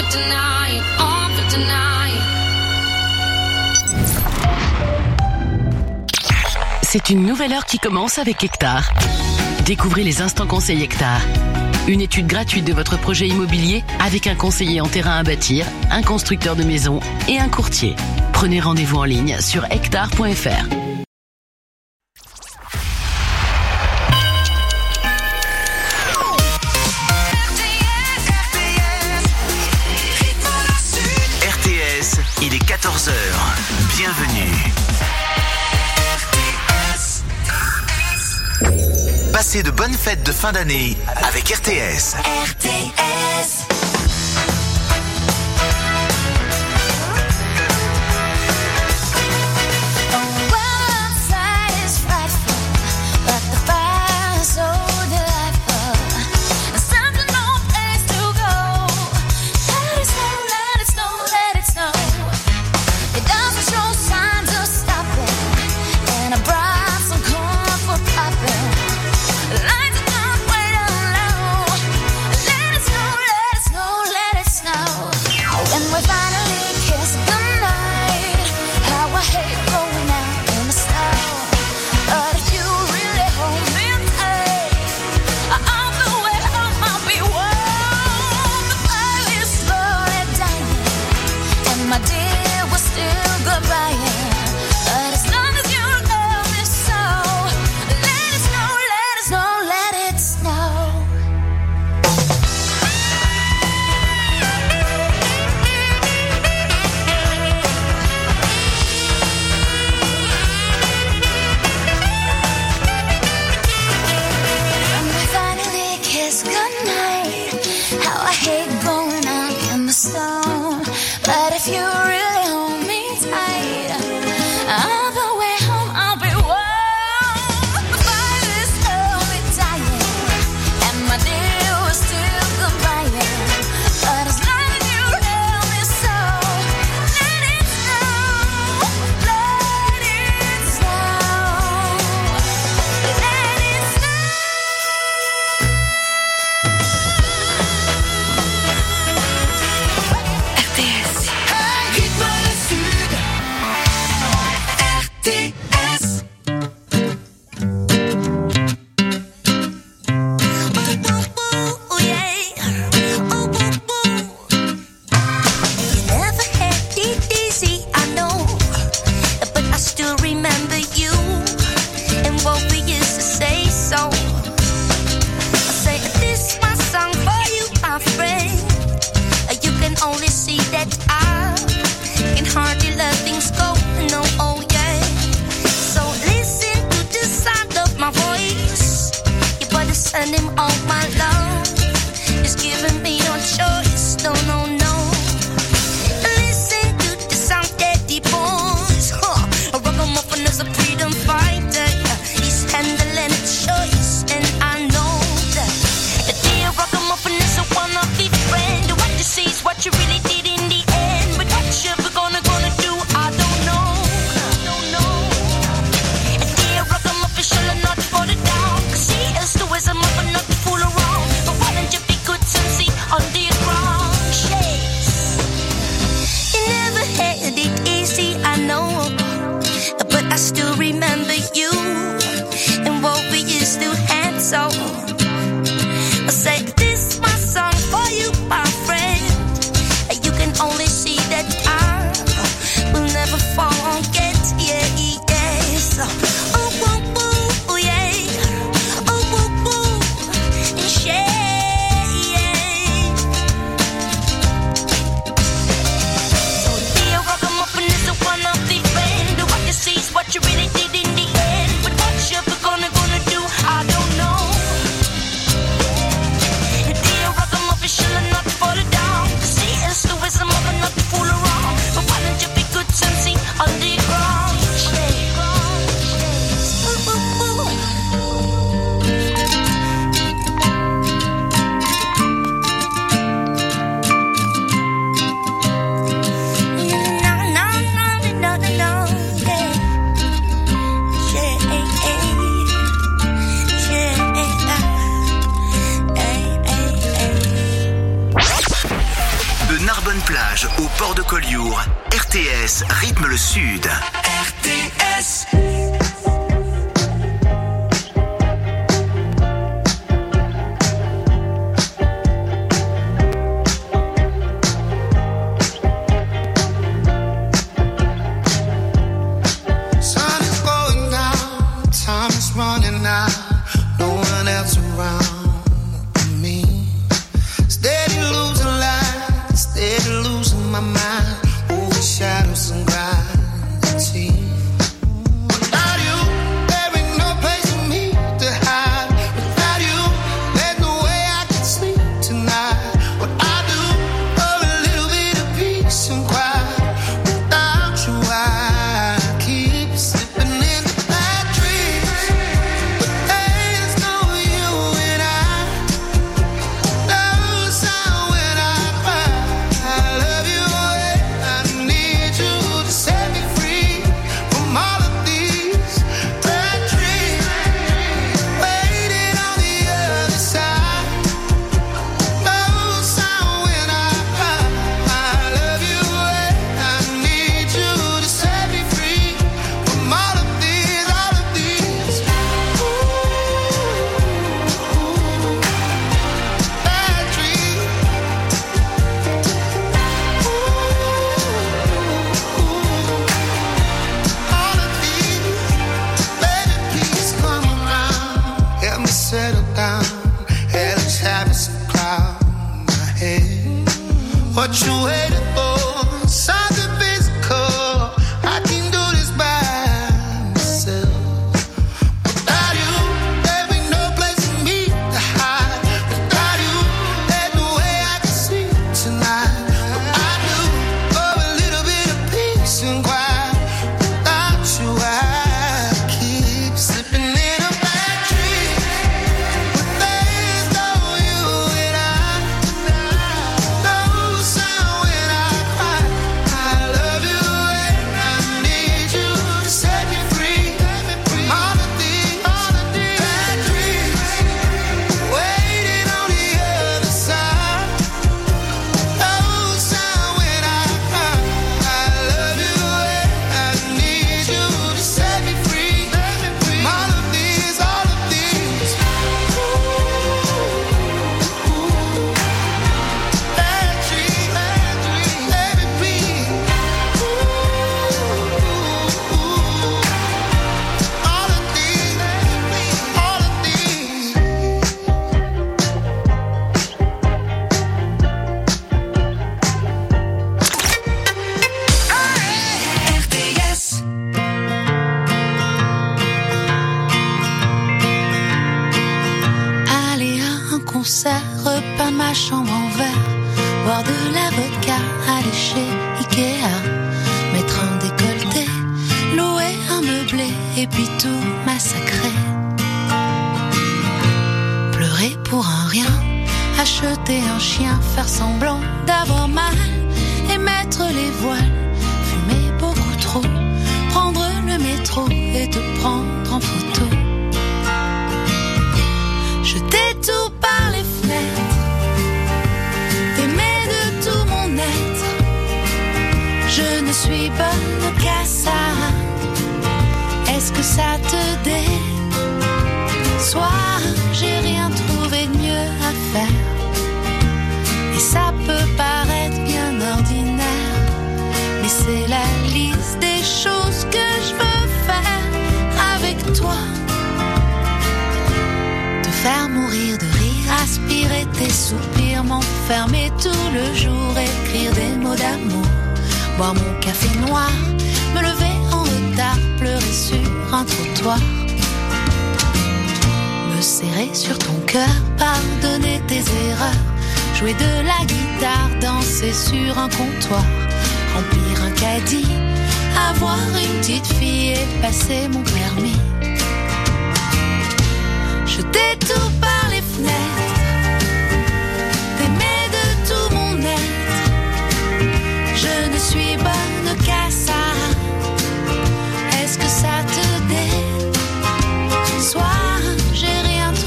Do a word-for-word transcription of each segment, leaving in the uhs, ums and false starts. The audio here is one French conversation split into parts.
tonight, all for tonight. C'est une nouvelle heure qui commence avec Hectare. Découvrez les instants conseils Hectare. Une étude gratuite de votre projet immobilier avec un conseiller en terrain à bâtir, un constructeur de maisons et un courtier. Prenez rendez-vous en ligne sur hectare point f r. R T S, il est quatorze heures. Bienvenue. Passez de bonnes fêtes de fin d'année avec R T S. R T S. But if you really hold me tight, De Narbonne-Plage au port de Collioure, R T S rythme le sud. R T S.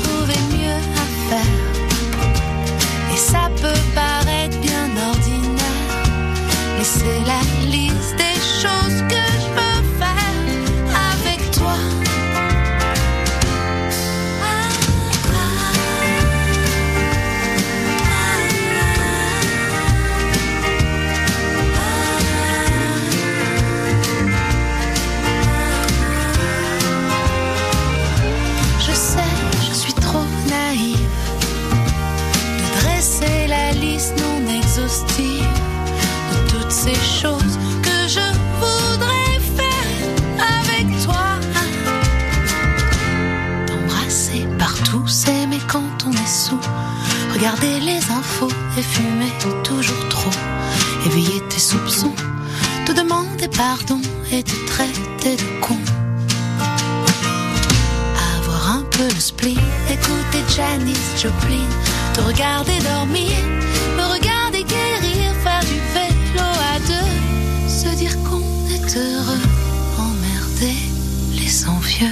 Ça peut paraître bien ordinaire. l'exhaustive de toutes ces choses que je voudrais faire avec toi. T'embrasser partout, s'aimer quand on est sous, regarder les infos et fumer toujours trop, éveiller tes soupçons, te demander pardon et te traiter de con. Avoir un peu le spleen, écouter Janis Joplin, te regarder dormir, me regarder guérir, faire du vélo à deux, se dire qu'on est heureux, emmerder les envieux.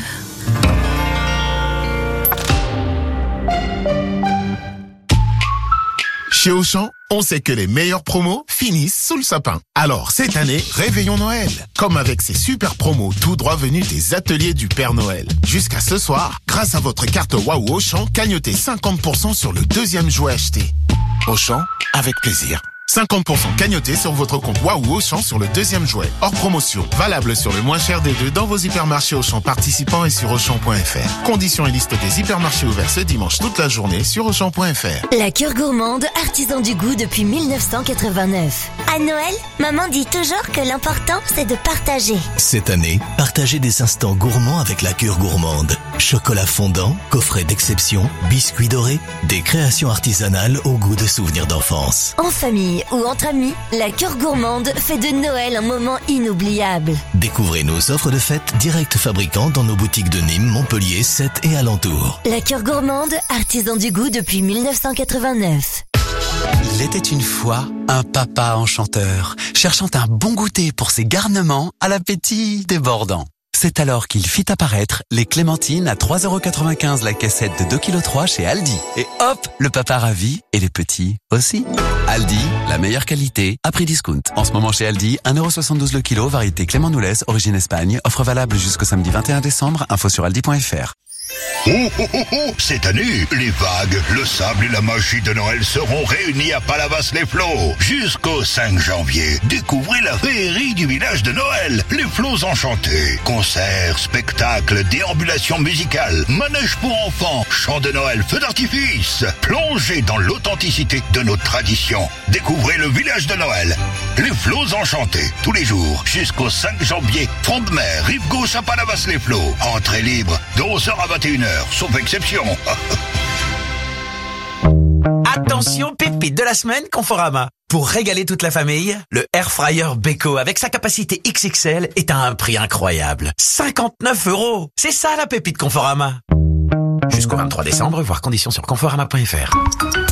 Chez Auchan, on sait que les meilleures promos finissent sous le sapin. Alors, cette année, réveillons Noël. Comme avec ces super promos tout droit venus des ateliers du Père Noël. Jusqu'à ce soir, grâce à votre carte Waouh Auchan, cagnotez cinquante pour cent sur le deuxième jouet acheté. Auchan, avec plaisir. cinquante pour cent cagnoté sur votre compte Waouh Auchan sur le deuxième jouet. Hors promotion. Valable sur le moins cher des deux dans vos hypermarchés Auchan participants et sur Auchan point F R. Conditions et liste des hypermarchés ouverts ce dimanche toute la journée sur Auchan point F R. La Cure Gourmande, artisan du goût depuis mille neuf cent quatre-vingt-neuf. À Noël, maman dit toujours que l'important, c'est de partager. Cette année, partagez des instants gourmands avec la Cure Gourmande. Chocolat fondant, coffret d'exception, biscuits dorés, des créations artisanales au goût de souvenirs d'enfance. En famille ou entre amis, la Cure Gourmande fait de Noël un moment inoubliable. Découvrez nos offres de fête direct fabricants dans nos boutiques de Nîmes, Montpellier, Sète et alentours. La Cure Gourmande, artisan du goût depuis mille neuf cent quatre-vingt-neuf. Il était une fois un papa enchanteur, cherchant un bon goûter pour ses garnements à l'appétit débordant. C'est alors qu'il fit apparaître les clémentines à trois euros quatre-vingt-quinze la cassette de deux virgule trois kilos chez Aldi. Et hop, le papa ravi et les petits aussi. Aldi, la meilleure qualité à prix discount. En ce moment chez Aldi, un euro soixante-douze le kilo, variété Clément Noulez, origine Espagne. Offre valable jusqu'au samedi vingt et un décembre. Info sur aldi point F R. Oh, oh, oh, oh, cette année, les vagues, le sable et la magie de Noël seront réunis à Palavas-les-Flots. Jusqu'au cinq janvier, découvrez la féerie du village de Noël. Les Flots enchantés. Concerts, spectacles, déambulations musicales, manèges pour enfants, chants de Noël, feux d'artifice. Plongez dans l'authenticité de nos traditions. Découvrez le village de Noël. Les Flots enchantés, tous les jours, jusqu'au cinq janvier. Front de mer, rive gauche à Palavas-les-Flots. Entrée libre, de onze heures à vingt et une heures, sauf exception. Attention, pépite de la semaine Conforama. Pour régaler toute la famille, le Air Fryer Beko avec sa capacité X X L est à un prix incroyable. cinquante-neuf euros. C'est ça la pépite Conforama. Jusqu'au vingt-trois décembre, voir conditions sur conforama point F R.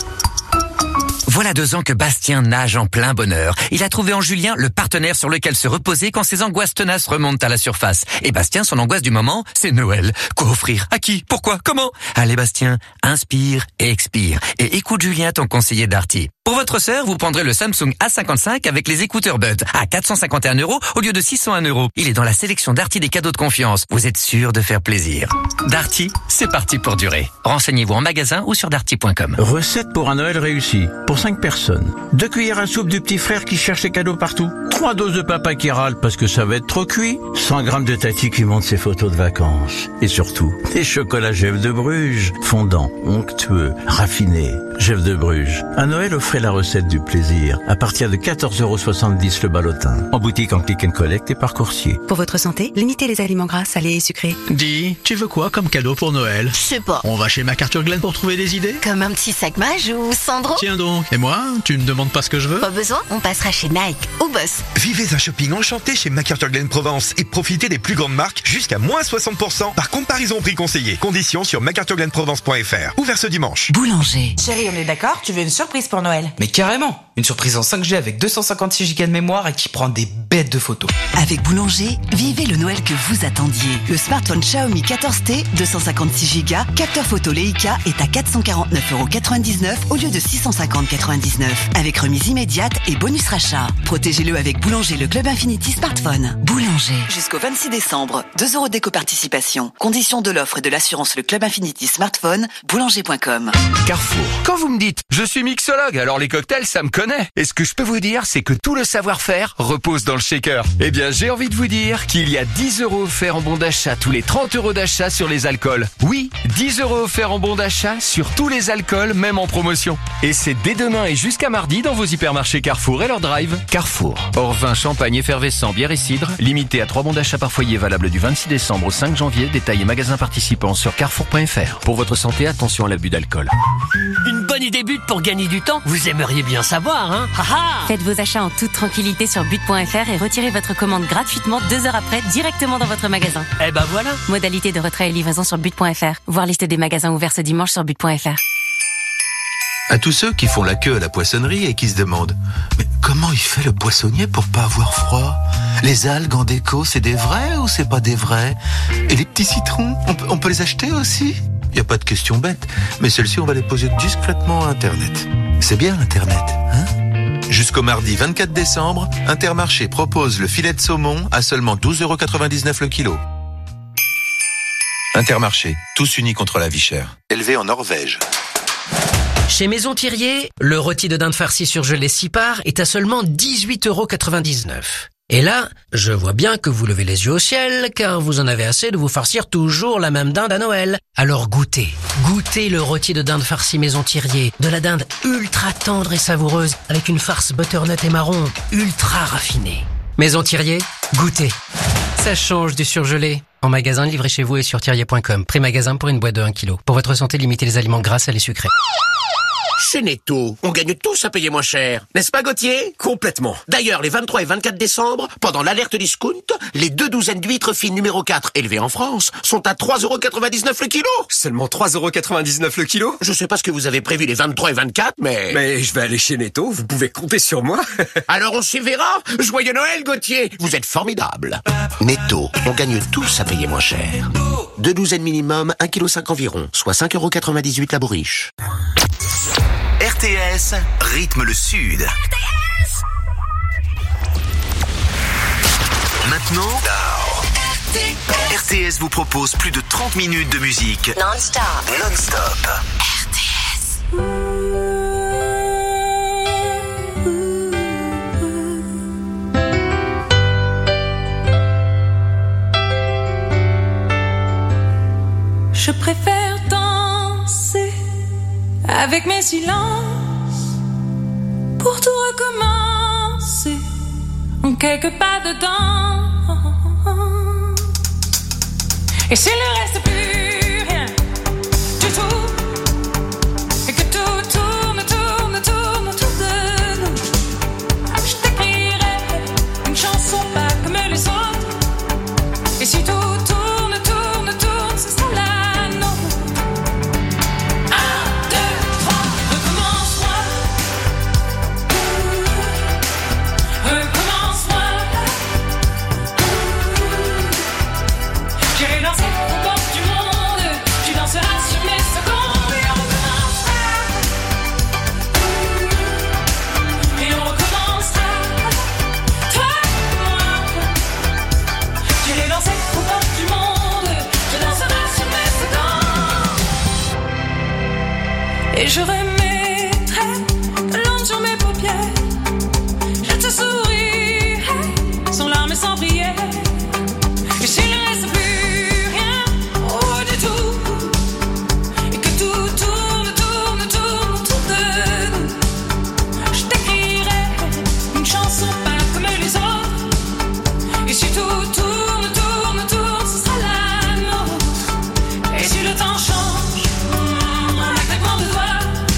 Voilà deux ans que Bastien nage en plein bonheur. Il a trouvé en Julien le partenaire sur lequel se reposer quand ses angoisses tenaces remontent à la surface. Et Bastien, son angoisse du moment, c'est Noël. Quoi offrir? À qui? Pourquoi? Comment? Allez Bastien, inspire et expire. Et écoute Julien, ton conseiller Darty. Pour votre sœur, vous prendrez le Samsung A cinquante-cinq avec les écouteurs Buds à quatre cent cinquante et un euros au lieu de six cent un euros. Il est dans la sélection Darty des cadeaux de confiance. Vous êtes sûr de faire plaisir. Darty, c'est parti pour durer. Renseignez-vous en magasin ou sur darty point com. Recette pour un Noël réussi. Pour cinq personnes. Deux cuillères à soupe du petit frère qui cherche ses cadeaux partout. Trois doses de papa qui râle parce que ça va être trop cuit. cent grammes de tati qui monte ses photos de vacances. Et surtout, des chocolats Gev de Bruges. Fondants, onctueux, raffinés. Gev de Bruges. À Noël, offrez la recette du plaisir. À partir de quatorze euros soixante-dix le ballotin. En boutique, en click and collect et par coursier. Pour votre santé, limitez les aliments gras, salés et sucrés. Dis, tu veux quoi comme cadeau pour Noël? Je sais pas. On va chez MacArthur Glen pour trouver des idées? Comme un petit sac mage ou Sandro? Tiens donc. Et moi, tu me demandes pas ce que je veux? Pas besoin, on passera chez Nike ou Boss. Vivez un shopping enchanté chez MacArthur Glen Provence et profitez des plus grandes marques jusqu'à moins soixante pour cent par comparaison prix conseillé. Conditions sur mac arthur glen provence point F R. Ouvert ce dimanche. Boulanger. Chérie, on est d'accord? Tu veux une surprise pour Noël? Mais carrément. Une surprise en cinq G avec deux cent cinquante-six gigas de mémoire et qui prend des bêtes de photos. Avec Boulanger, vivez le Noël que vous attendiez. Le smartphone Xiaomi quatorze T, deux cent cinquante-six gigas, capteur photo Leica est à quatre cent quarante-neuf euros quatre-vingt-dix-neuf au lieu de six cent cinquante euros quatre-vingt-dix-neuf. Avec remise immédiate et bonus rachat. Protégez-le avec Boulanger, le Club Infinity Smartphone. Boulanger. Jusqu'au vingt-six décembre, deux euros d'éco-participation. Conditions de l'offre et de l'assurance le Club Infinity Smartphone, boulanger point com. Carrefour. Quand vous me dites? Je suis mixologue, alors les cocktails, ça me connaît. Et ce que je peux vous dire, c'est que tout le savoir-faire repose dans le shaker. Eh bien, j'ai envie de vous dire qu'il y a dix euros offerts en bon d'achat tous les trente euros d'achat sur les alcools. Oui, dix euros offerts en bon d'achat sur tous les alcools, même en promotion. Et c'est dès demain et jusqu'à mardi dans vos hypermarchés Carrefour et leur drive. Carrefour. Hors vin, champagne, effervescent, bière et cidre. Limité à trois bons d'achat par foyer, valable du vingt-six décembre au cinq janvier. Détail et magasins participants sur carrefour point f r. Pour votre santé, attention à l'abus d'alcool. Une bonne idée but pour gagner du temps. Vous aimeriez bien savoir, hein? Haha. Faites vos achats en toute tranquillité sur but point f r et retirez votre commande gratuitement deux heures après directement dans votre magasin. Eh ben voilà. Modalité de retrait et livraison sur but point f r. Voir liste des magasins ouverts ce dimanche sur but point f r. À tous ceux qui font la queue à la poissonnerie et qui se demandent « Mais comment il fait le poissonnier pour pas avoir froid? Les algues en déco, c'est des vrais ou c'est pas des vrais? Et les petits citrons, on peut, on peut les acheter aussi ?» Il n'y a pas de question bête, mais celles-ci on va les poser discrètement à Internet. C'est bien Internet, hein? Jusqu'au mardi vingt-quatre décembre, Intermarché propose le filet de saumon à seulement douze euros quatre-vingt-dix-neuf le kilo. Intermarché, tous unis contre la vie chère. Élevé en Norvège. Chez Maison Thirier, le rôti de dinde farci surgelé six parts est à seulement dix-huit euros quatre-vingt-dix-neuf. Et là, je vois bien que vous levez les yeux au ciel, car vous en avez assez de vous farcir toujours la même dinde à Noël. Alors goûtez, goûtez le rôti de dinde farci Maison Thirier, de la dinde ultra tendre et savoureuse, avec une farce butternut et marron, ultra raffinée. Maison Thirier, goûtez. Ça change du surgelé. En magasin, livré chez vous et sur thirier point com. Prix magasin pour une boîte de un kilo. Pour votre santé, limitez les aliments gras et les sucrés. Chez Netto, on gagne tous à payer moins cher. N'est-ce pas, Gauthier? Complètement. D'ailleurs, les vingt-trois et vingt-quatre décembre, pendant l'alerte discount, les deux douzaines d'huîtres fines numéro quatre élevées en France sont à trois euros quatre-vingt-dix-neuf le kilo. Seulement trois euros quatre-vingt-dix-neuf le kilo? Je sais pas ce que vous avez prévu les vingt-trois et vingt-quatre, mais... Mais je vais aller chez Netto, vous pouvez compter sur moi. Alors on s'y verra. Joyeux Noël, Gauthier. Vous êtes formidable. Netto, on gagne tous à payer moins cher. Deux douzaines minimum, un virgule cinq kilos environ, soit cinq euros quatre-vingt-dix-huit la bourriche. R T S rythme le Sud. R T S. Maintenant, R T S vous propose plus de trente minutes de musique Non-stop. Non-stop. R T S. Je préfère danser avec mes silences pour tout recommencer en quelques pas dedans. Et s'il ne reste plus rien du tout et que tout tourne, tourne, tourne autour de nous, je t'écrirai une chanson pas comme les autres. Et si tout tourne, tourne, tourne, ce sera la et je remettrai de l'ombre sur mes paupières. Je te sourirai sans larmes et sans prière. Et s'il ne reste plus rien, oh du tout, et que tout tourne, tourne, tourne autour de nous, je t'écrirai une chanson pas comme les autres. Et si tout tourne, tourne, tourne, ce sera la nôtre. Et si le temps change, on a claquement de doigts.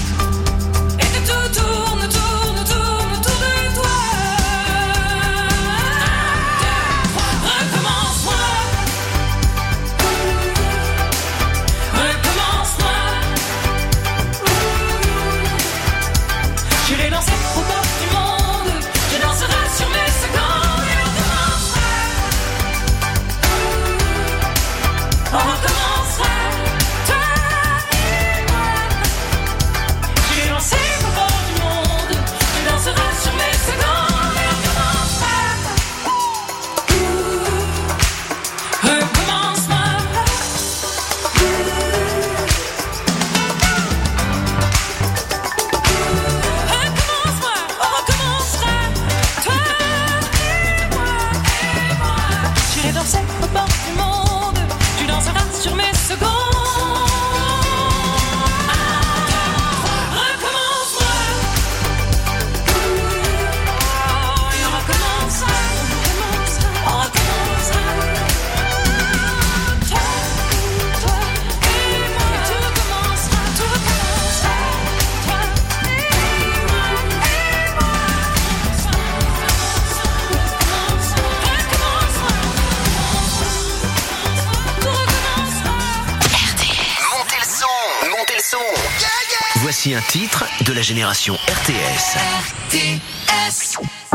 Voici un titre de la génération R T S. R T S.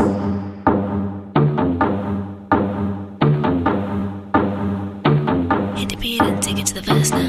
Hit the beat and take it to the verse now.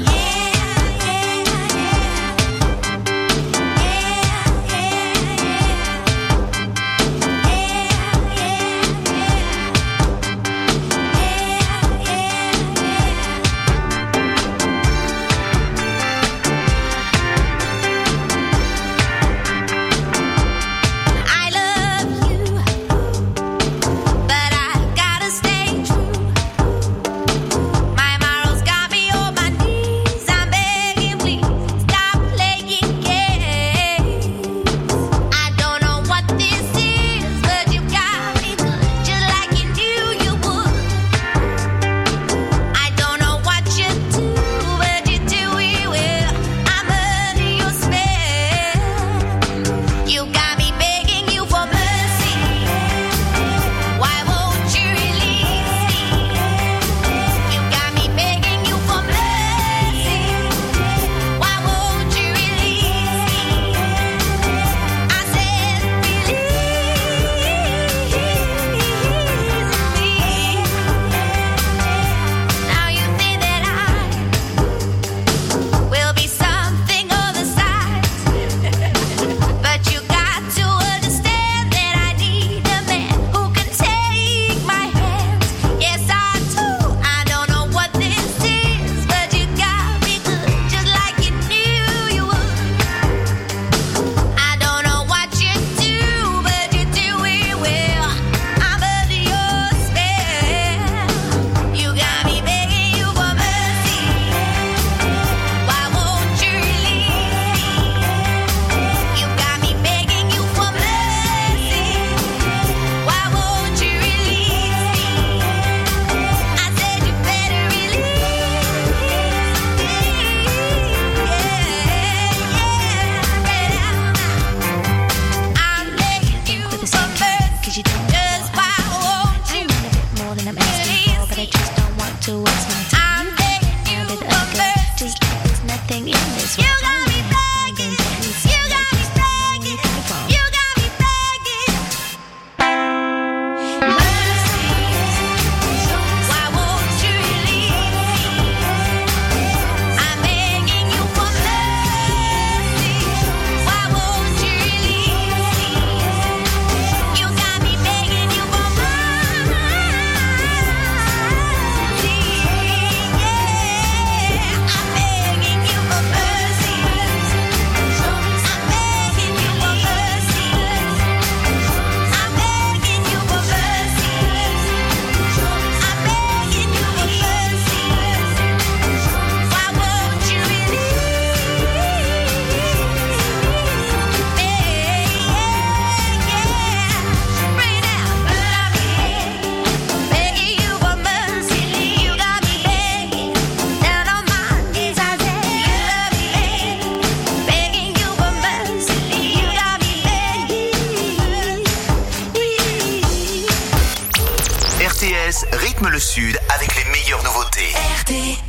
Rythme le Sud avec les meilleures nouveautés. R T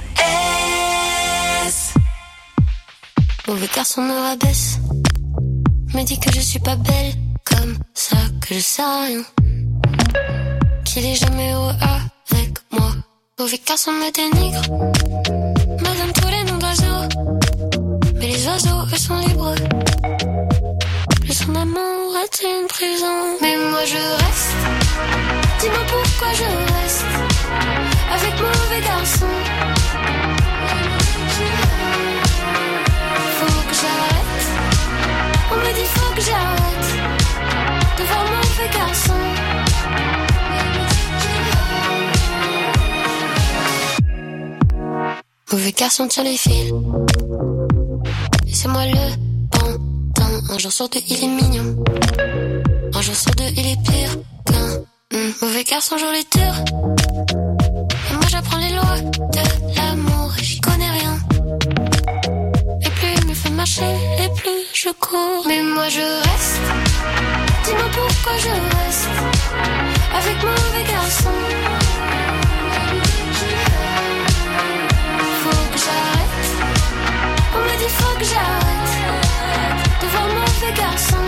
S. Mauvais garçon me rabaisse, me dit que je suis pas belle, comme ça que je sais rien, qu'il est jamais heureux avec moi. Mauvais garçon me dénigre, me donne tous les noms d'oiseaux, mais les oiseaux eux sont libres. Plus son amour est une prison, mais moi je reste. Dis-moi pourquoi je reste avec mauvais garçon. Faut que j'arrête. On me dit faut que j'arrête de voir mauvais garçon. Mauvais garçon tient les fils, et c'est moi le pantin. Un jour sur deux il est mignon, un jour sur deux il est pire qu'un mmh. Mauvais garçon joue les tours, et moi j'apprends les lois de l'amour et j'y connais rien. Et plus il me fait marcher, et plus je cours. Mais moi je reste. Dis-moi pourquoi je reste avec mauvais garçon. Faut que j'arrête. On me dit faut que j'arrête mauvais garçon.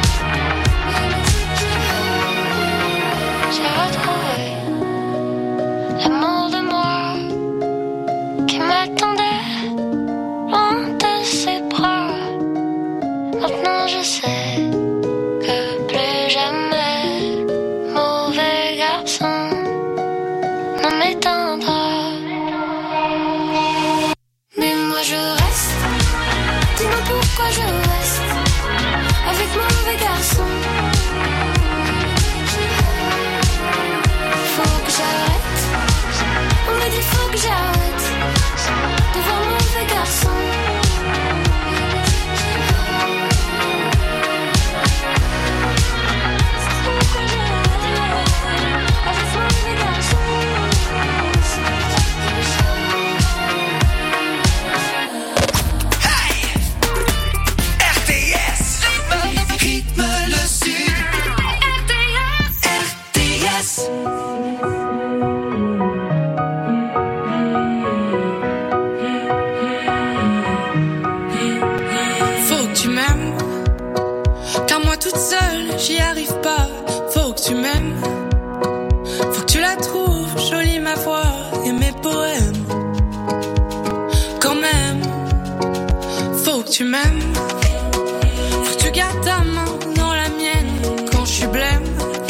J'ai retrouvé l'amour de moi qui m'attendait loin de ses bras. Maintenant je sais que plus jamais mauvais garçon ne m'éteindra. Mais moi je reste, dis-moi pourquoi je reste avec mauvais garçon. Faut que j'arrête, on me dit faut que j'arrête de voir mauvais garçon. J'y arrive pas, faut que tu m'aimes. Faut que tu la trouves jolie ma voix et mes poèmes. Quand même, faut que tu m'aimes. Faut que tu gardes ta main dans la mienne quand je suis blême.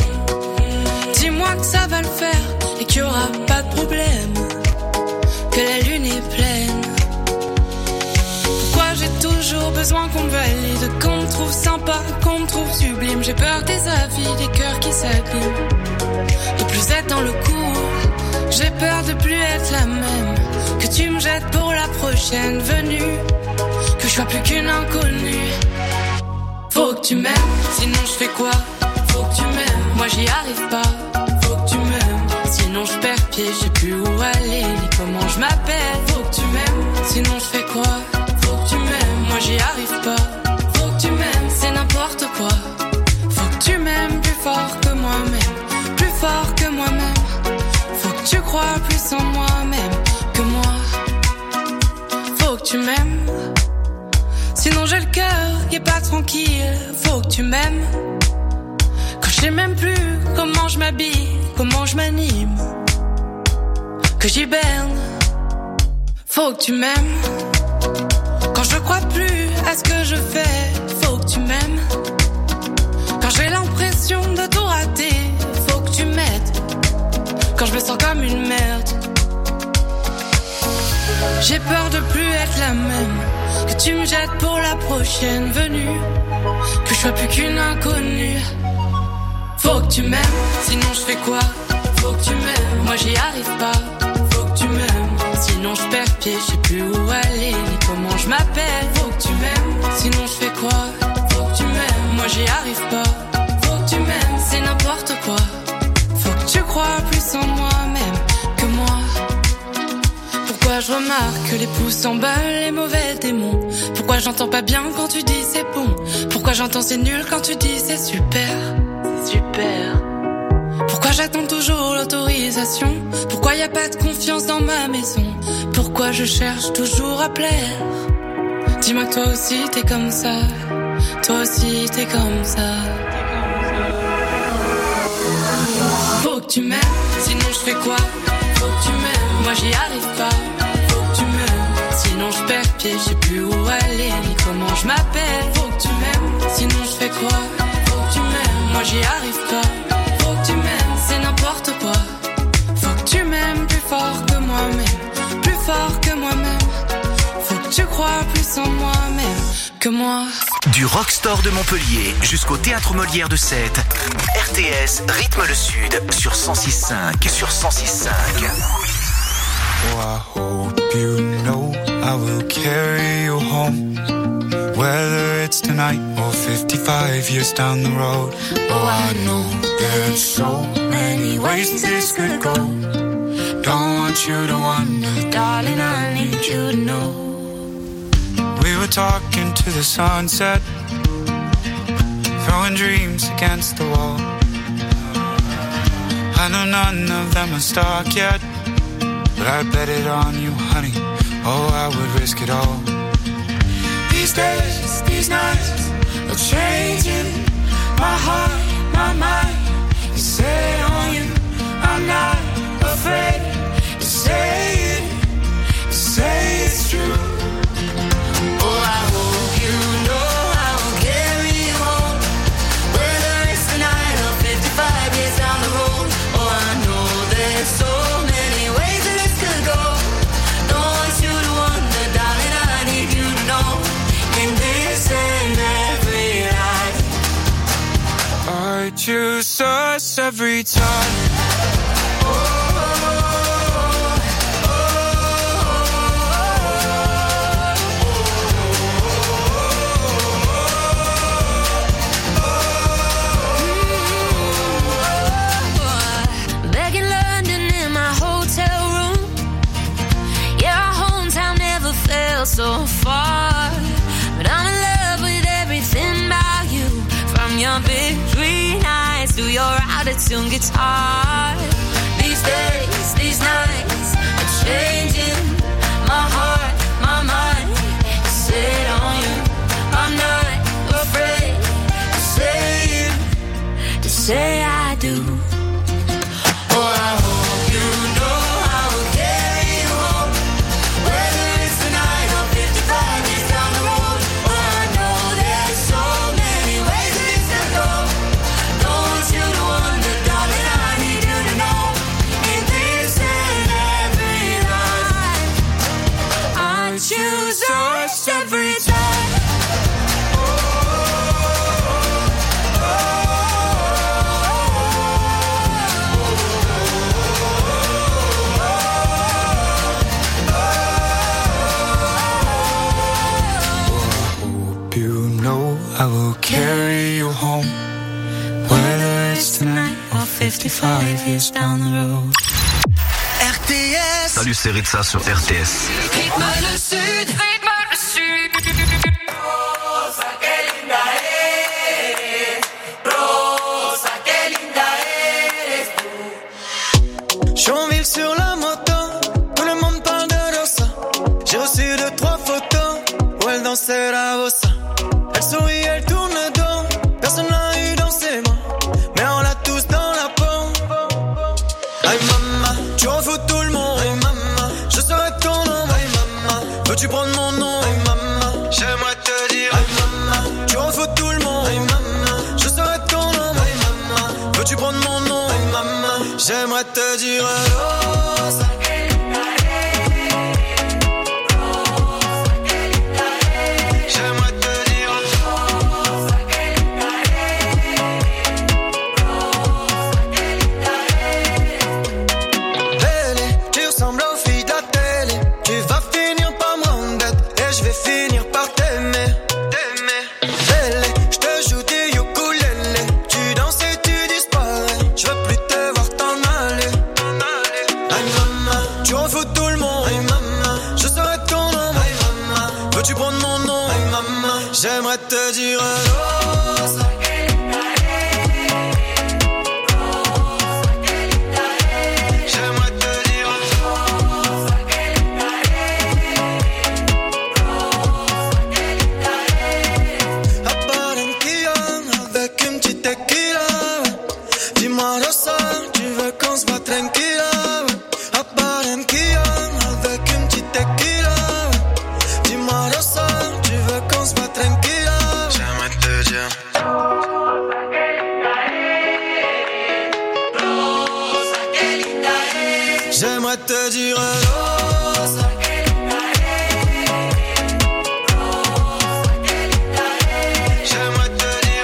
Dis-moi que ça va le faire et qu'il y aura pas de problème, que la lune est pleine. Pourquoi j'ai toujours besoin qu'on me valide, qu'on me trouve sympa, qu'on me trouve sublime. J'ai peur des avis, des cœurs qui s'abîment. De plus être dans le coup, j'ai peur de plus être la même. Que tu me jettes pour la prochaine venue, que je sois plus qu'une inconnue. Faut que tu m'aimes, sinon je fais quoi? Faut que tu m'aimes, moi j'y arrive pas. Faut que tu m'aimes, sinon je perds pied, je sais plus où aller ni comment je m'appelle. Faut que tu m'aimes, sinon je fais quoi? Faut que tu m'aimes, moi j'y arrive pas. Faut que tu m'aimes, c'est n'importe quoi. Faut que tu m'aimes plus fort que moi-même, plus fort que moi-même. Faut que tu crois plus en moi-même que moi. Faut que tu m'aimes, sinon j'ai le cœur qui est pas tranquille. Faut que tu m'aimes, quand je sais même plus comment je m'habille, comment je m'anime, que j'hiberne. Faut que tu m'aimes, quand je crois plus à ce que je fais. Faut que tu m'aimes, quand j'ai l'impression de tout rater. Faut que tu m'aides, quand je me sens comme une merde. J'ai peur de plus être la même, que tu me jettes pour la prochaine venue, que je sois plus qu'une inconnue. Faut que tu m'aimes, sinon je fais quoi? Faut que tu m'aimes, moi j'y arrive pas. Faut que tu m'aimes, sinon je perds pied, je sais plus où aller ni comment je m'appelle. Faut que tu m'aimes, sinon je fais quoi? Faut que tu m'aimes, moi j'y arrive pas. Faut que tu m'aimes, c'est n'importe quoi. Faut que tu crois plus en moi-même que moi. Pourquoi je remarque que les pouces s'emballent, les mauvais démons? Pourquoi j'entends pas bien quand tu dis c'est bon? Pourquoi j'entends c'est nul quand tu dis c'est super? C'est super. Pourquoi j'attends toujours l'autorisation? Pourquoi y a pas de confiance dans ma maison? Pourquoi je cherche toujours à plaire? Dis-moi que toi aussi t'es comme ça. Toi aussi t'es comme ça. Faut que tu m'aimes, sinon je fais quoi? Faut que tu m'aimes, moi j'y arrive pas. Faut que tu m'aimes, sinon je perds pied, je sais plus où aller ni comment je m'appelle. Faut que tu m'aimes, sinon je fais quoi? Faut que tu m'aimes, moi j'y arrive pas. Faut que tu m'aimes, c'est n'importe quoi. Faut que tu m'aimes plus fort que moi-même, plus fort que moi-même. Faut que tu crois plus en moi-même que moi. Du Rockstore de Montpellier jusqu'au Théâtre Molière de Sète, R T S rythme le Sud sur cent six cinq, sur cent six cinq. Oh, I hope you know I will carry you home, whether it's tonight or fifty-five years down the road. Oh, I know there's so many ways this could go. Don't want you to wonder, darling, I need you to know. We were talking to the sunset, throwing dreams against the wall. I know none of them are stuck yet, but I bet it on you, honey. Oh, I would risk it all. These days, these nights, are changing. My heart, my mind is set on you. I'm not afraid to say it, to say it's true. Oh, I hope you know I will carry you home, whether it's tonight or fifty-five years down the road. Oh, I know there's so many ways that this could go. Don't want you to wonder, darling, I need you to know. In this and every life, I choose us every time. Back in London in my hotel room, yeah, our hometown never felt so far. But I'm in love with everything about you, from your big green eyes to your out-of-tune guitar. These days, these nights are changing. My heart, my mind is set on you. I'm not afraid to say it, to say I do. Oh, I hope you know I will carry you home, whether it's tonight or fifty-five years down the road. Oh, I know there's so many ways that this could go. Don't want you to wonder, darling, I need you to know. In this and every life, I choose us every time. You know I will carry you home, whether it's tonight or fifty-five years down the road. R T S. Salut, c'est Ritza sur R T S. Rythme le sud, rythme le sud. Rosa, qué linda eres. Rosa, qué linda eres tú. Chonville sur la moto, tout le monde parle de Rosa. J'ai reçu deux, trois photos où elle dansait la bossa. Elle sourit, elle tourne le dos, personne l'a eu dans ses mains, mais on l'a tous dans la peau. Aïe maman, tu en fous tout le monde. Aïe maman, je serai ton nom. Aïe maman, veux-tu prendre mon nom? Aïe maman, j'aimerais te dire. Aïe maman, tu en fous tout le monde. Aïe maman, je serai ton nom. Aïe maman, veux-tu prendre mon nom? Aïe maman, j'aimerais te dire. Rosa. J'aimerais te dire Rosa. J'aimerais te dire Rosa. À Barranquilla, avec une petite tequila. Dis-moi Rosa, tu veux qu'on se voit tranquilla. À Barranquilla, avec une petite tequila. Dis-moi Rosa, tu veux qu'on se voit tranquilla. J'aimerais te dire J'aimerais te dire Rosa. J'aimerais te dire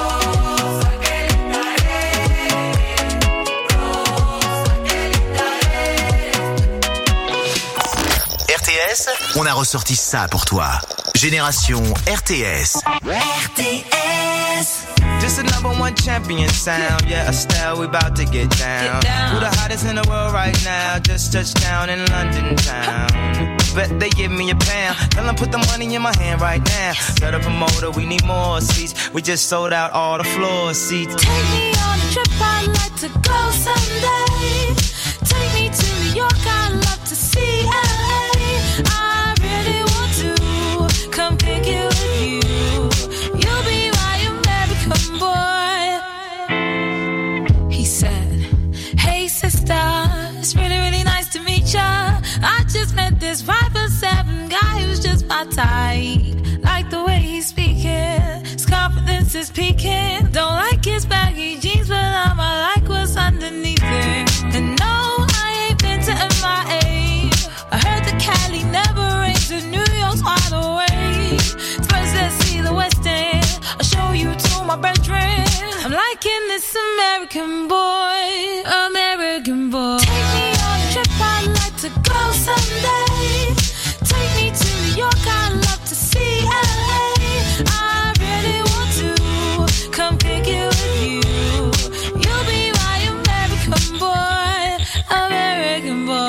R T S, on a ressorti ça pour toi. Génération R T S. R T S. Just a number one champion sound. Yeah, Estelle, we about to get down. Who the hottest in the world right now? Just touched down in London town. Bet they give me a pound. Tell them put the money in my hand right now. Set a promoter, we need more seats. We just sold out all the floor seats. Take me on a trip, I'd like to go someday. Take me to New York, I'd love to see L A. I really want to come pick you with you. You'll be right. American boy, American boy. Take me on a trip, I'd like to go someday. Take me to New York, I'd love to see L A. I really want to come kick it with you. You'll be my American boy, American boy.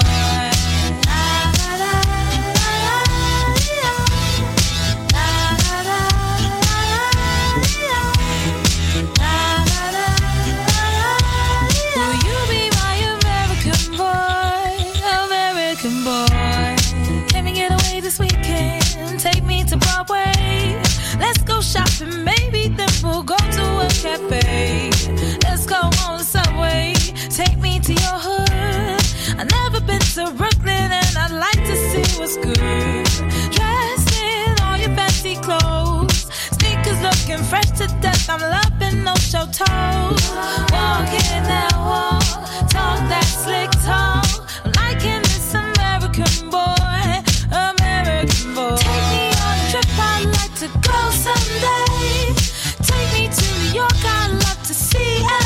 Shopping, maybe then we'll go to a cafe. Let's go on the subway, take me to your hood. I've never been to Brooklyn and I'd like to see what's good. Dressed in all your fancy clothes, sneakers looking fresh to death. I'm loving those show toes. Walking that wall, talk that slick talk. I'm liking this American boy, American boy. Take me on a trip, I'd like to go someday. Take me to New York, I'd love to see L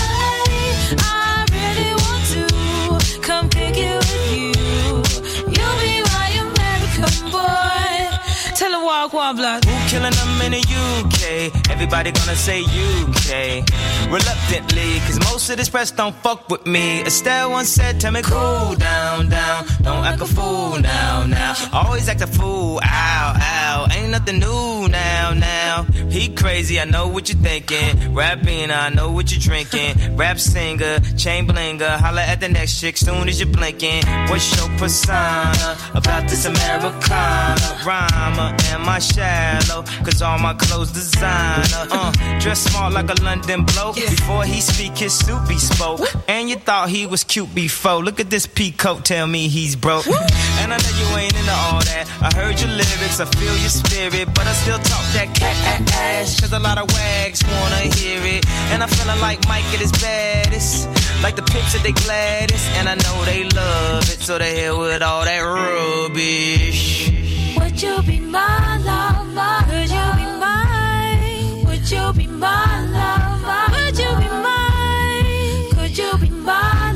A. I really want to come kick it with you. You'll be my American boy. Tell her walk one block. Who killing them in the U K? Everybody gonna say U K. Reluctantly, cause most of this press don't fuck with me. Estelle once said, tell me cool down, down. Don't act a fool now, now. Always act a fool, ow, ow. Ain't nothing new now, now. He crazy, I know what you're thinking. Rapping, I know what you're drinking. Rap singer, chain blinger. Holla at the next chick soon as you're blinking. What's your persona about this Americana? Rhymer, am I shallow? Cause all my clothes designer. Uh, dress smart like a London bloke. Before he speak, his suit be spoke. And you thought he was cute before. Look at this peacoat, tell me he's broke. And I know you ain't into all that. I heard your lyrics, I feel your spirit. But I still talk that cat ass. Cause a lot of wags wanna hear it. And I'm feeling like Mike at his baddest. Like the pics of they gladdest. And I know they love it. So they hell with all that rubbish. Would you be my lover? Would you be mine? Would you be my lover? Would you be mine? Could you be my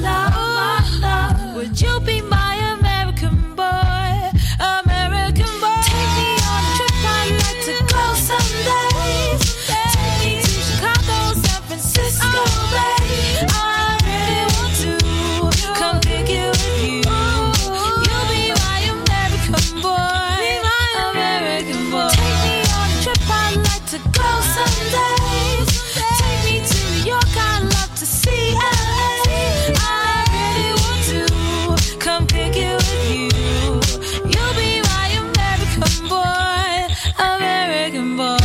lover? Would you be my American boy? American boy. Take me on a trip, I'd like to go someday. Take me to Chicago, San Francisco, babe. I really want to come pick you with you. You'll be my American boy, American boy. Take me on a trip, I'd like to go someday. Take me to New York, I'd love to see L A. I really want to come pick you with you. You'll be my American boy, American boy.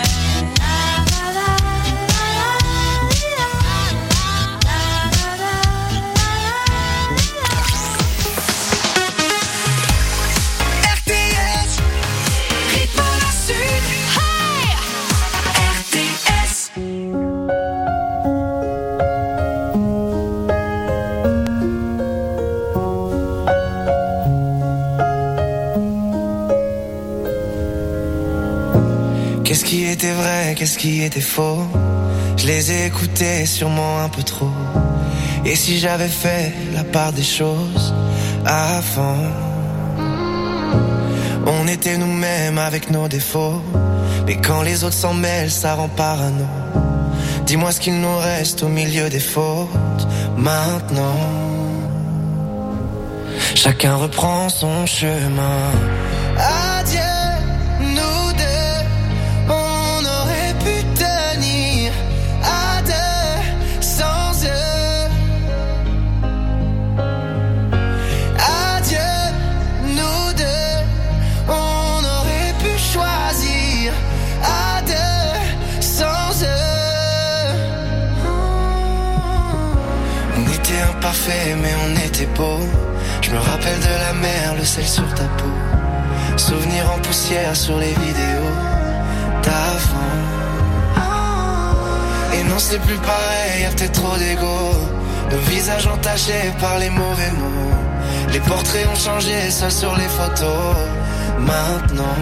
Qu'est-ce qui était vrai, qu'est-ce qui était faux? Je les ai écoutés sûrement un peu trop. Et si j'avais fait la part des choses avant? On était nous-mêmes avec nos défauts. Mais quand les autres s'en mêlent, ça rend parano. Dis-moi ce qu'il nous reste au milieu des fautes maintenant. Chacun reprend son chemin. Adieu. Parfait, mais on était beau. Je me rappelle de la mer, le sel sur ta peau. Souvenirs en poussière sur les vidéos d'avant. Et non, c'est plus pareil, y'a peut-être trop d'ego. Nos visages entachés par les mauvais mots. Les portraits ont changé, seuls sur les photos. Maintenant,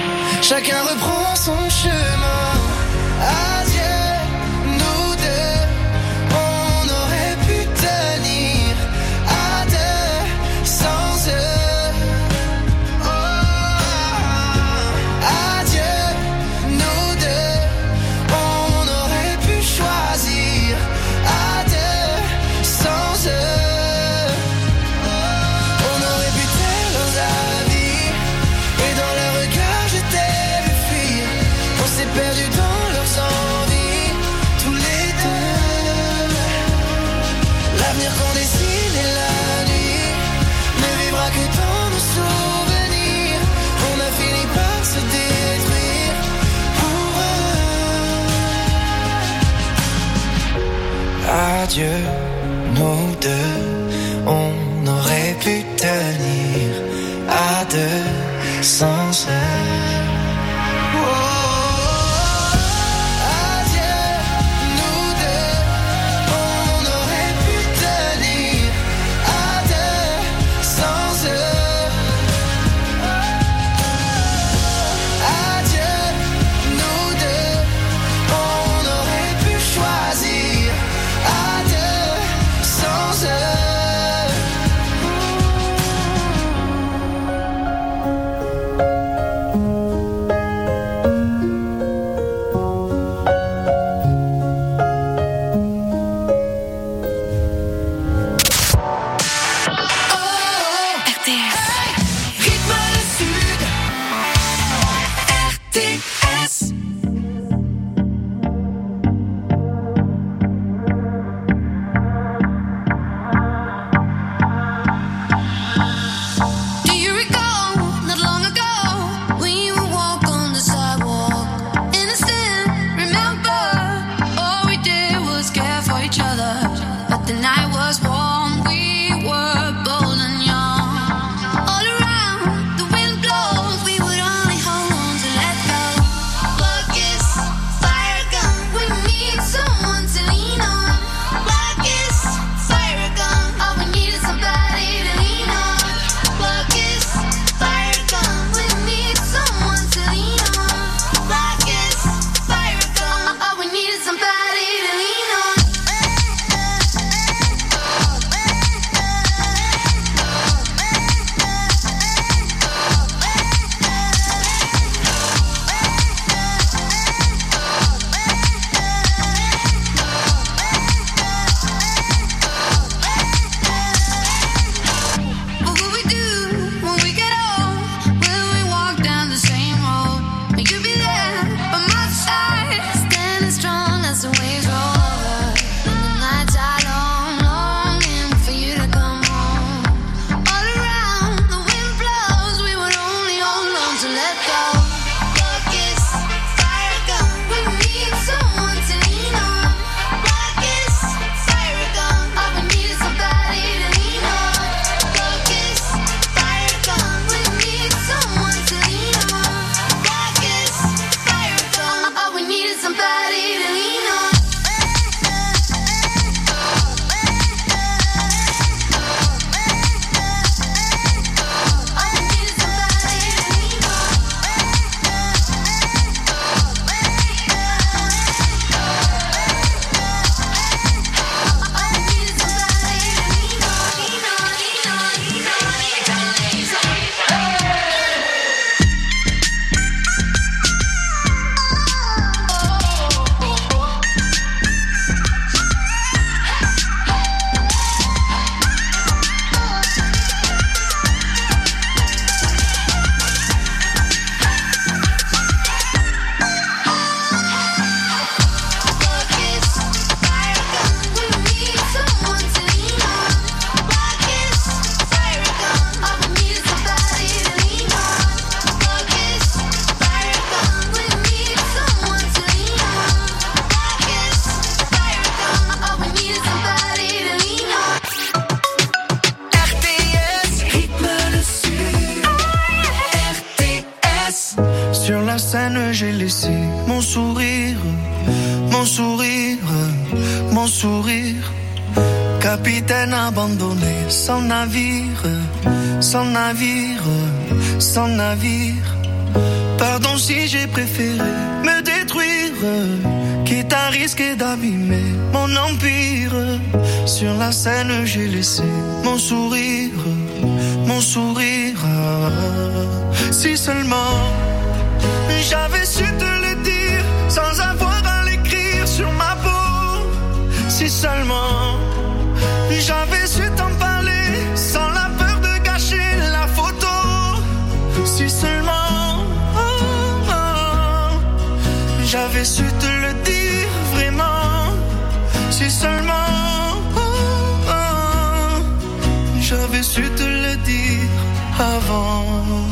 chacun reprend son chemin. Adieu, nous deux. adieu, nous deux, on aurait pu tenir à deux sans elle. J'ai laissé mon sourire, mon sourire, mon sourire. Capitaine abandonné, sans navire, sans navire, sans navire. Pardon si j'ai préféré me détruire, quitte à risquer d'abîmer mon empire. Sur la scène j'ai laissé mon sourire, mon sourire. Si seulement j'avais su te le dire sans avoir à l'écrire sur ma peau. Si seulement j'avais su t'en parler sans la peur de gâcher la photo. Si seulement oh, oh, j'avais su te le dire vraiment. Si seulement oh, oh, j'avais su te le dire avant.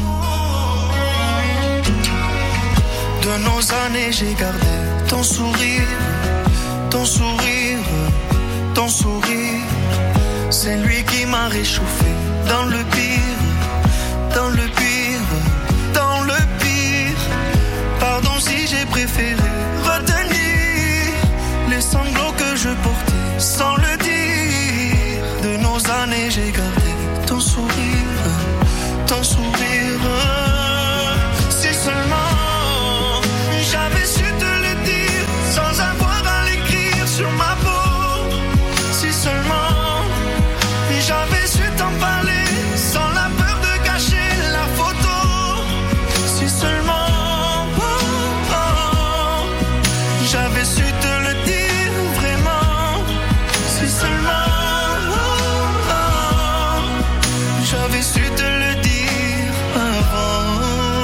De nos années j'ai gardé ton sourire, ton sourire, ton sourire, c'est lui qui m'a réchauffé. Dans le pire, dans le pire, dans le pire. Pardon si j'ai préféré retenir les sanglots que je portais sans le dire. De nos années j'ai gardé ton sourire, ton sourire. Si seulement j'avais su te le dire sans avoir à l'écrire sur ma peau. Si seulement j'avais su t'en parler sans la peur de gâcher la photo. Si seulement oh, oh, j'avais su te le dire vraiment. Si seulement oh, oh, j'avais su te le dire avant.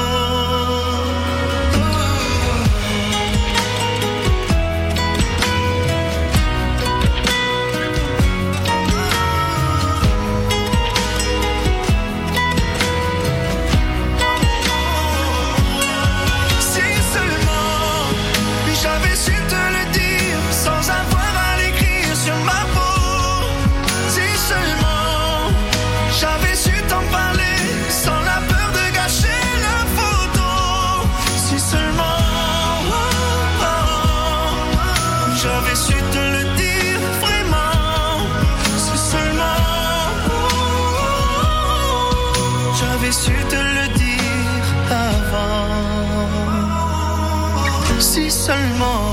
Su te le dire avant. Si seulement.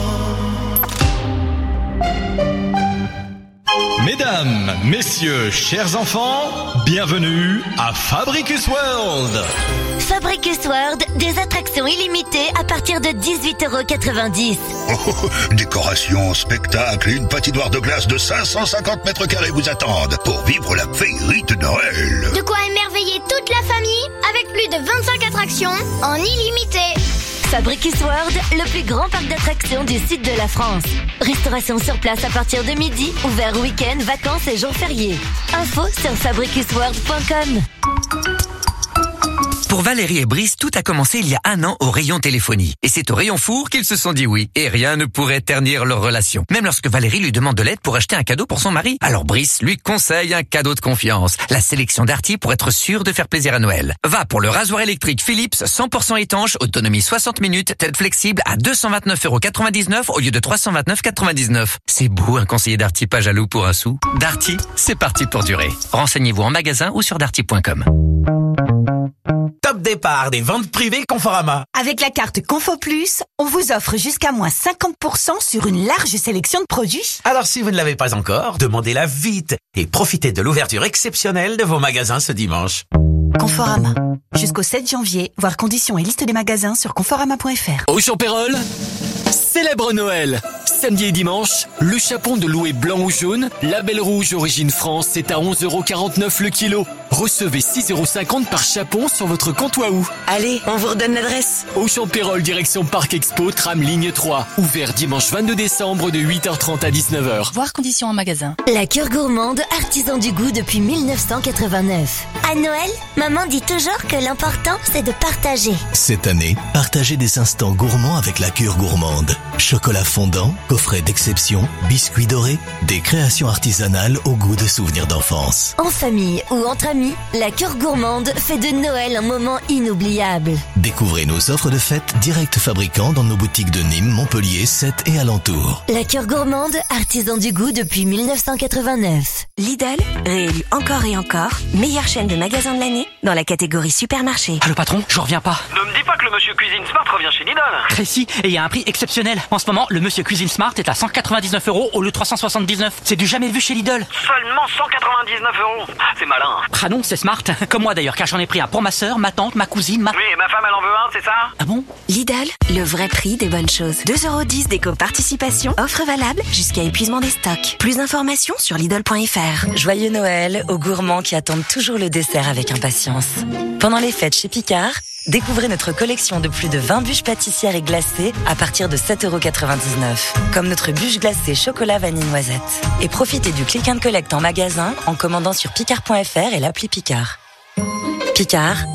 Mesdames, messieurs, chers enfants, bienvenue à Fabricus World. Fabricus World, des attractions illimitées à partir de dix-huit euros quatre-vingt-dix. Oh, décoration, spectacle et une patinoire de glace de cinq cent cinquante mètres carrés vous attendent pour vivre la féerie de Noël. De quoi émerveiller toute la famille avec plus de vingt-cinq attractions en illimité. Fabricus World, le plus grand parc d'attractions du sud de la France. Restauration sur place à partir de midi, ouvert week-end, vacances et jours fériés. Info sur fabricus world point com. Pour Valérie et Brice, tout a commencé il y a un an au rayon téléphonie. Et c'est au rayon four qu'ils se sont dit oui. Et rien ne pourrait ternir leur relation. Même lorsque Valérie lui demande de l'aide pour acheter un cadeau pour son mari. Alors Brice lui conseille un cadeau de confiance. La sélection Darty pour être sûr de faire plaisir à Noël. Va pour le rasoir électrique Philips cent pour cent étanche, autonomie soixante minutes, tête flexible à deux cent vingt-neuf euros quatre-vingt-dix-neuf au lieu de trois cent vingt-neuf euros quatre-vingt-dix-neuf. C'est beau un conseiller Darty pas jaloux pour un sou. Darty, c'est parti pour durer. Renseignez-vous en magasin ou sur darty point com. Top départ des ventes privées Conforama. Avec la carte Confo Plus, on vous offre jusqu'à moins cinquante pour cent sur une large sélection de produits. Alors si vous ne l'avez pas encore, demandez-la vite et profitez de l'ouverture exceptionnelle de vos magasins ce dimanche. Conforama. Jusqu'au sept janvier, voir conditions et liste des magasins sur conforama point f r. Au Champérol, célèbre Noël. Samedi et dimanche, le chapon de louer blanc ou jaune, label rouge origine France est à onze euros quarante-neuf le kilo. Recevez six euros cinquante par chapon sur votre compte Wahoo. Allez, on vous redonne l'adresse. Au Champérol, direction Parc Expo, tram ligne trois. Ouvert dimanche vingt-deux décembre de huit heures trente à dix-neuf heures. Voir conditions en magasin. La Cure Gourmande, artisan du goût depuis mille neuf cent quatre-vingt-neuf. À Noël, maman dit toujours que l'important, c'est de partager. Cette année, partagez des instants gourmands avec la Cure Gourmande. Chocolat fondant, coffret d'exception, biscuits dorés, des créations artisanales au goût de souvenirs d'enfance. En famille ou entre amis, la Cure Gourmande fait de Noël un moment inoubliable. Découvrez nos offres de fête direct fabricants dans nos boutiques de Nîmes, Montpellier, Sète et alentours. La Cure Gourmande, artisan du goût depuis mille neuf cent quatre-vingt-neuf. Lidl, réélu encore et encore, meilleure chaîne de magasins de l'année dans la catégorie supermarché. Ah le patron, je reviens pas. Ne me dis pas que le monsieur Cuisine Smart revient chez Lidl. Précis, et il y a un prix exceptionnel. En ce moment, le monsieur Cuisine Smart est à cent quatre-vingt-dix-neuf euros au lieu de trois cent soixante-dix-neuf. C'est du jamais vu chez Lidl. Seulement cent quatre-vingt-dix-neuf euros. C'est malin. Ah non, c'est smart. Comme moi d'ailleurs, car j'en ai pris un pour ma sœur, ma tante, ma cousine, ma... Oui, et ma femme elle en veut un, c'est ça? Ah bon? Lidl, le vrai prix des bonnes choses. deux euros dix d'éco-participation, offre valable jusqu'à épuisement des stocks. Plus d'informations sur Lidl point f r. Joyeux Noël aux gourmands qui attendent toujours le dessert avec impatience. Pendant les fêtes chez Picard, découvrez notre collection de plus de vingt bûches pâtissières et glacées à partir de sept euros quatre-vingt-dix-neuf. Comme notre bûche glacée chocolat vanille noisette. Et profitez du click and collect en magasin en commandant sur picard point f r et l'appli Picard. Picard,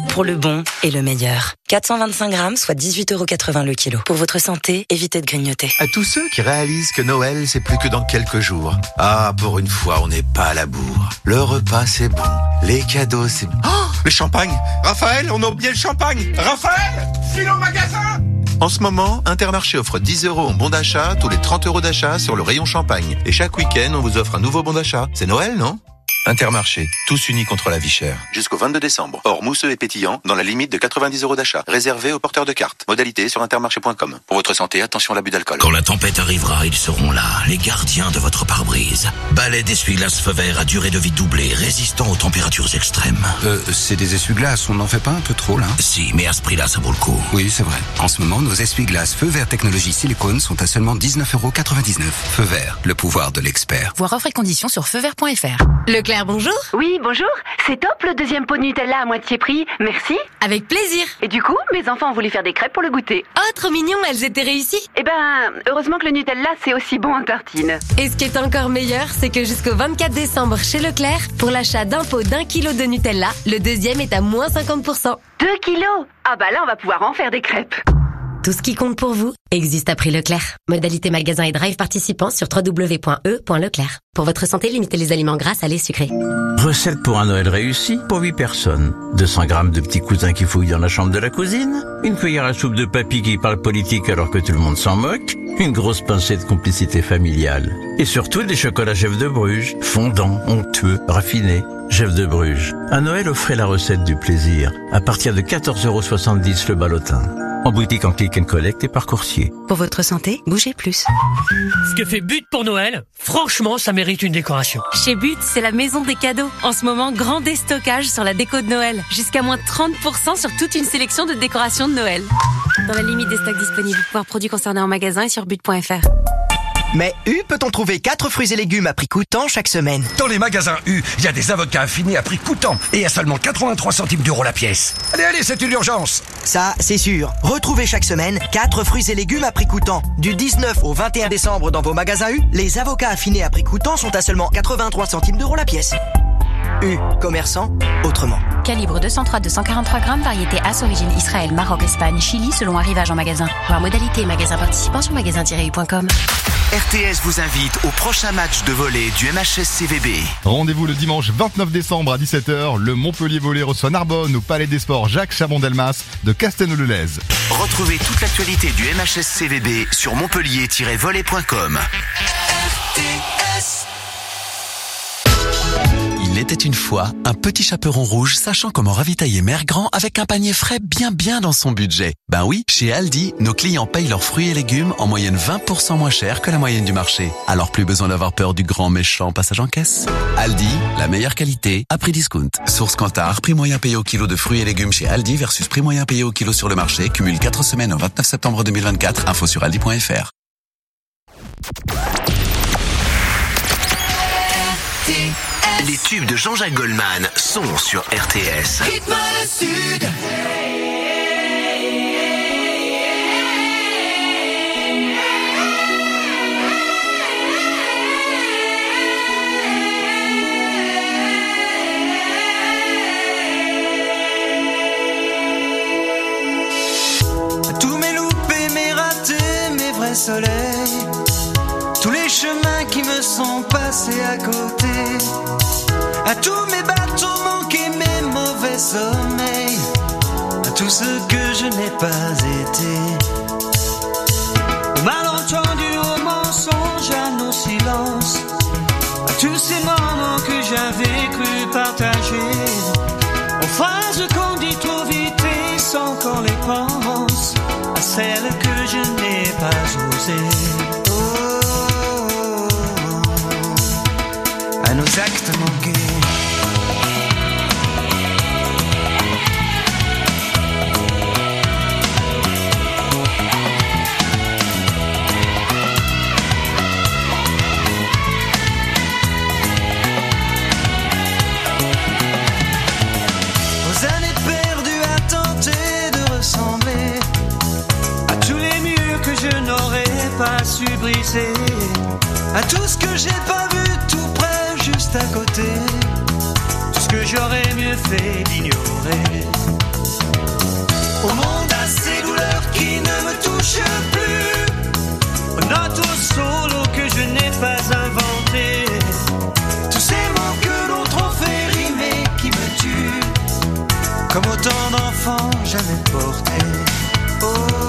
pour le bon et le meilleur. quatre cent vingt-cinq grammes, soit dix-huit euros quatre-vingts le kilo. Pour votre santé, évitez de grignoter. À tous ceux qui réalisent que Noël, c'est plus que dans quelques jours. Ah, pour une fois, on n'est pas à la bourre. Le repas, c'est bon. Les cadeaux, c'est... Oh, le champagne! Raphaël, on a oublié le champagne! Raphaël! File au magasin! En ce moment, Intermarché offre dix euros en bon d'achat tous les trente euros d'achat sur le rayon champagne. Et chaque week-end, on vous offre un nouveau bon d'achat. C'est Noël, non? Intermarché, tous unis contre la vie chère. Jusqu'au vingt-deux décembre. Hors mousseux et pétillant, dans la limite de quatre-vingt-dix euros d'achat. Réservé aux porteurs de cartes. Modalité sur intermarché point com. Pour votre santé, attention à l'abus d'alcool. Quand la tempête arrivera, ils seront là, les gardiens de votre pare-brise. Balai d'essuie-glace feu vert à durée de vie doublée, résistant aux températures extrêmes. Euh, c'est des essuie-glaces, on n'en fait pas un peu trop là? Si, mais à ce prix-là, ça vaut le coup. Oui, c'est vrai. En ce moment, nos essuie-glaces feu vert technologie silicone sont à seulement dix-neuf euros quatre-vingt-dix-neuf. Feu vert, le pouvoir de l'expert. Voir offre et conditions sur feu vert point f r. Leclerc, bonjour. Oui, bonjour. C'est top le deuxième pot de Nutella à moitié prix. Merci. Avec plaisir. Et du coup, mes enfants ont voulu faire des crêpes pour le goûter. Oh, trop mignon, elles étaient réussies. Eh ben, heureusement que le Nutella, c'est aussi bon en tartine. Et ce qui est encore meilleur, c'est que jusqu'au vingt-quatre décembre chez Leclerc, pour l'achat d'un pot d'un kilo de Nutella, le deuxième est à moins cinquante pour cent. Deux kilos? Ah bah là, on va pouvoir en faire des crêpes. Tout ce qui compte pour vous existe à prix Leclerc. Modalité magasin et drive participants sur w w w point e point leclerc. Pour votre santé, limitez les aliments gras, salés, sucrés. Recette pour un Noël réussi pour huit personnes. deux cents grammes de petits cousins qui fouillent dans la chambre de la cousine. Une cuillère à soupe de papy qui parle politique alors que tout le monde s'en moque. Une grosse pincée de complicité familiale. Et surtout des chocolats Jeff de Bruges. Fondants, onctueux, raffinés. Jeff de Bruges. À Noël, offrez la recette du plaisir. À partir de quatorze euros soixante-dix le ballotin. En boutique, en click and collect et par coursier. Pour votre santé, bougez plus. Ce que fait But pour Noël, franchement, ça mérite une décoration. Chez But, c'est la maison des cadeaux. En ce moment, grand déstockage sur la déco de Noël. Jusqu'à moins trente pour cent sur toute une sélection de décorations de Noël. Dans la limite des stocks disponibles. Voir produits concernés en magasin et sur but point f r. Mais U peut-on trouver quatre fruits et légumes à prix coûtant chaque semaine? Dans les magasins U, il y a des avocats affinés à prix coûtant et à seulement quatre-vingt-trois centimes d'euros la pièce. Allez, allez, c'est une urgence. Ça, c'est sûr. Retrouvez chaque semaine quatre fruits et légumes à prix coûtant. Du dix-neuf au vingt et un décembre dans vos magasins U, les avocats affinés à prix coûtant sont à seulement quatre-vingt-trois centimes d'euros la pièce. U, commerçant, autrement. Calibre deux cent trois deux cent quarante-trois grammes, variété As, origine Israël, Maroc, Espagne, Chili, selon arrivage en magasin. Voir modalité magasin participant sur magasin tiret u point com. R T S vous invite au prochain match de volley du M H S C V B. Rendez-vous le dimanche vingt-neuf décembre à dix-sept heures. Le Montpellier Volley reçoit Narbonne au Palais des Sports Jacques Chabon-Delmas de Castelnau-le-Lez. Retrouvez toute l'actualité du M H S C V B sur montpellier tiret volley point com. Il était une fois un petit chaperon rouge sachant comment ravitailler Mère Grand avec un panier frais bien bien dans son budget. Ben oui, chez Aldi, nos clients payent leurs fruits et légumes en moyenne vingt pour cent moins cher que la moyenne du marché. Alors plus besoin d'avoir peur du grand méchant passage en caisse. Aldi, la meilleure qualité à prix discount. Source Kantar, prix moyen payé au kilo de fruits et légumes chez Aldi versus prix moyen payé au kilo sur le marché. Cumule quatre semaines au vingt-neuf septembre deux mille vingt-quatre. Info sur aldi point f r. Les tubes de Jean-Jacques Goldman sont sur R T S. Rythme le Sud. Tous mes loupés, mes ratés, mes vrais soleils, tous les chemins qui me sont passés à côté, à tous mes bateaux manqués, mes mauvais sommeils, à tout ce que je n'ai pas été, au malentendu, au mensonge, à nos silences, à tous ces moments que j'avais cru partager, aux phrases qu'on dit trop vite et sans qu'on les pense, à celles que je n'ai pas osées. À nos actes manqués. Aux années perdues à tenter de ressembler à tous les murs que je n'aurais pas su briser, à tout ce que j'ai pas vu tout près, juste à côté, tout ce que j'aurais mieux mieux fait d'ignorer. Au monde à ces douleurs qui ne me touchent plus, aux notes au solo que je n'ai pas inventé, tous ces mots que d'autres ont fait rimer qui me tuent, comme autant d'enfants jamais portés. Oh,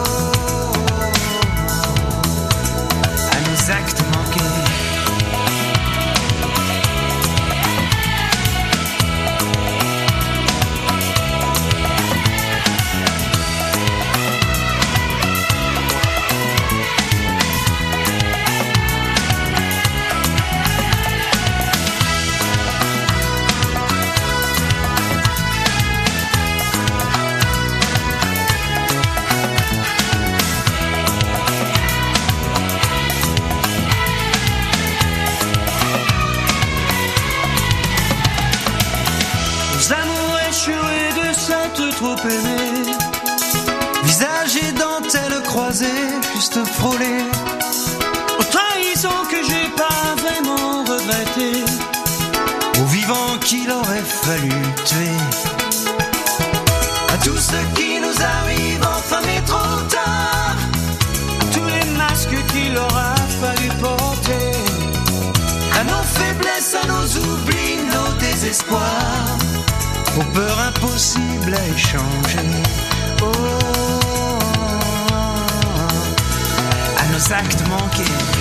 à nos actes manqués. Trop aimé, visage et dentelle croisée, juste frôlé, aux trahisons que j'ai pas vraiment regretté, aux vivants qu'il aurait fallu tuer, à tout ce qui nous arrive enfin mais trop tard, à tous les masques qu'il aura fallu porter, à nos faiblesses, à nos oublis, nos désespoirs, aux peurs impossibles à échanger. Oh, à nos actes manqués.